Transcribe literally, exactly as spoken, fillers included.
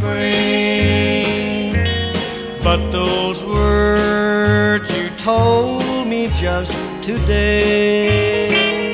spring. But those words you told me just today